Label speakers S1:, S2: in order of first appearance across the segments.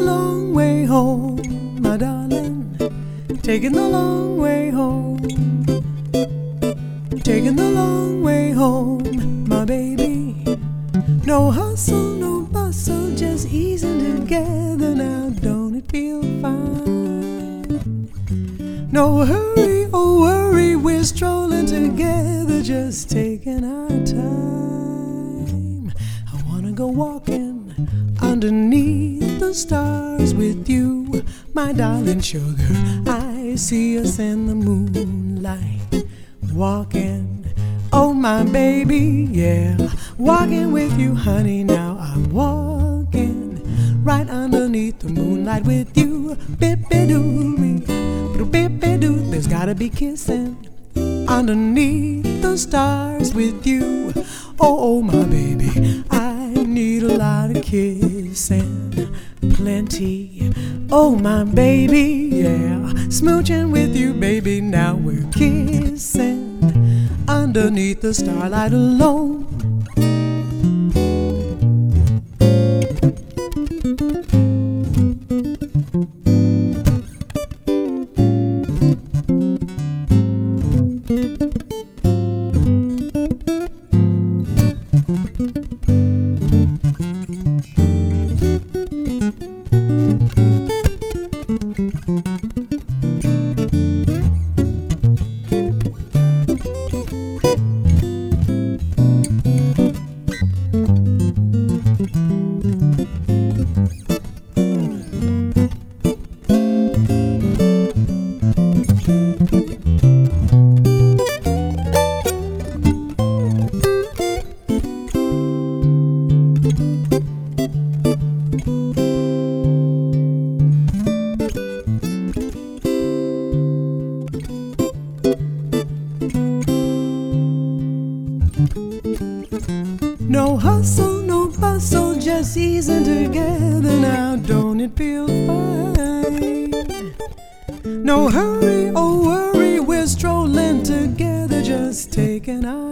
S1: long way home, my darling. Taking the long way home. Taking the long way home, my baby. No hustle, no bustle, just easing together now. Don't it feel fine? No hurry or worry, we're strolling together, just taking our time. I wanna go walking underneath the stars with you, my darling sugar. I see us in the moonlight, walking, oh my baby, yeah. Walking with you, honey, now I'm walking right underneath the moonlight with you. Bip-a-doo-wee, bip-a-doo. There's gotta be kissing underneath the stars with you. Oh, my baby, I need a lot of kissing, plenty. Oh, my baby, yeah. Smooching with you, baby, now we're kissing underneath the starlight alone. No hustle, no bustle, just easing together now. Don't it feel fine? No hurry or worry, we're strolling together, just taking our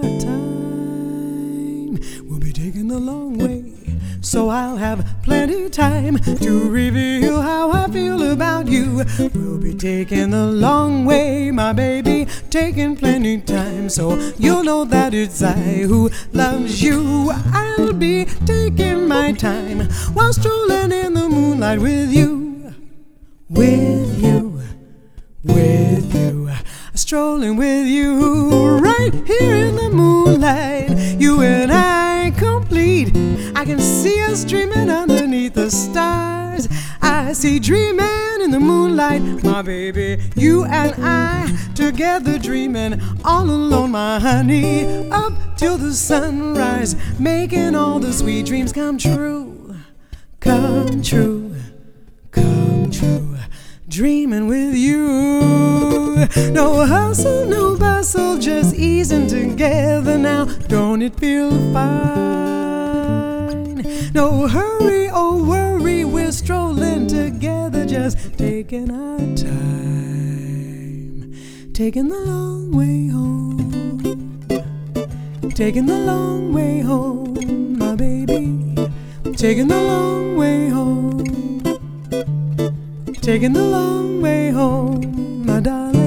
S1: time. We'll be taking the long way, so I'll have plenty of time to reveal how I feel about you. We'll be taking the long way, my baby, taking plenty of time, so you'll know that it's I who loves you. I'll be taking my time while strolling in the moonlight with you, with you, with you, strolling with you right here in the moonlight. You and I complete. I can see us dreaming underneath the stars. I see dreaming in the moonlight, my baby. You and I together dreaming all alone, my honey, up till the sunrise, making all the sweet dreams come true, come true, come true. Dreaming with you. No hustle, no bustle, just easing together now. Don't it feel fine? No hurry or worry, we're strolling together, just taking our time. Taking the long way home. Taking the long way home, my baby. Taking the long way home. Taking the long way home, my darling.